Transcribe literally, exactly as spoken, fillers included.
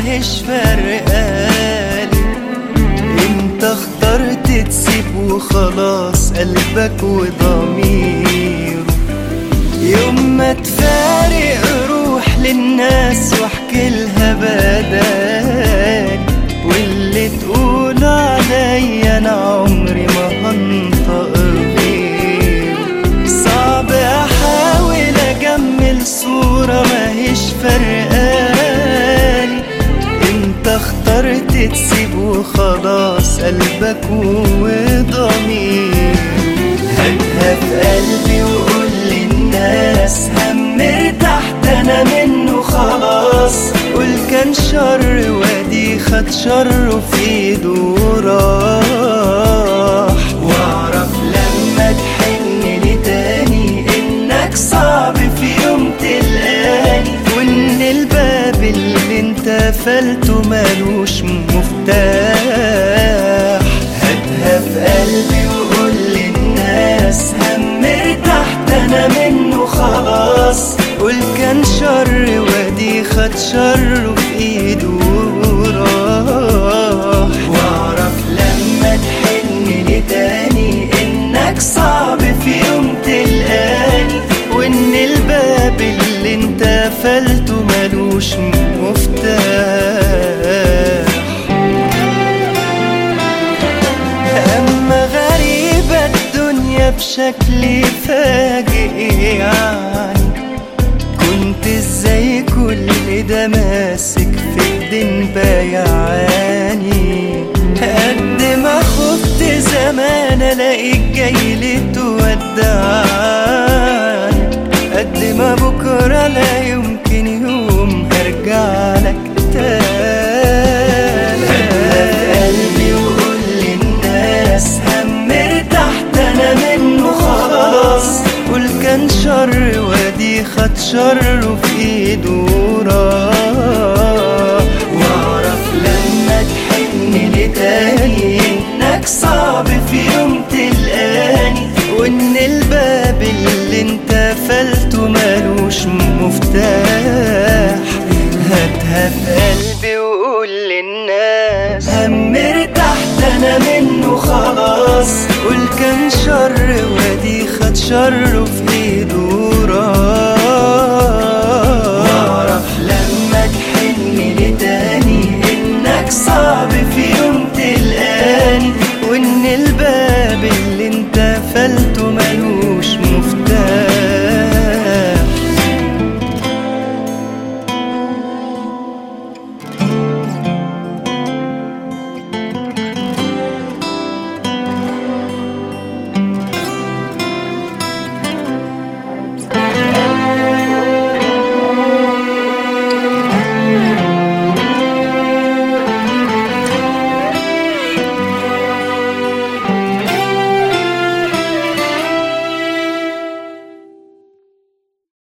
ماهيش فرقالي. انت اخترت تسيب وخلاص قلبك وضميره. يوم ما تفارق روح للناس واحكي لها بدالي، واللي تقول عليا انا عمري ما هنطق غيره. صعب احاول اجمل صورة ماهيش فرقالي. انت اخترت تسيب وخلاص قلبك وضميره. هاتها في قلبي وقول للناس هم ارتحت انا منه خلاص. قول كان شر وادي خد شره في ايده وراح. واعرف لما تحن لي تاني انك صعب في يوم تلقاني، وان الباب اللي انت قفلته مالوش مفتاح. هاتها في قلبي وقول للناس هم ارتحت انا منه خلاص. قول كان شر وادي خد شره في ايده وراح. واعرف لما تحن لي تاني انك صعب في يوم تلقاني، وان الباب اللي انت قفلته مالوش مفتاح. اما غريبة الدنيا بشكل فاجئ يعني، كنت ازاي كل ده ماسك في ايدين بايعاني. قد ما خفت زمان الاقيك جاي لتودعني، قد ما بكرة لا يمكن يوم هرجع لك تاني. قلبي وقول للناس هم ارتحت انا منه خلاص. قول كان شر وادي خد شره في ايده وراح. واعرف لما تحن لي تاني انك صعب في يوم تلقاني، وان الباب اللي انت قفلته مالوش مفتاح. هاتها في قلبي وقول للناس هم ارتحت انا منه خلاص. قول كان شر وادي خد شره في ايده وراح. واعرف لما تحن لي تاني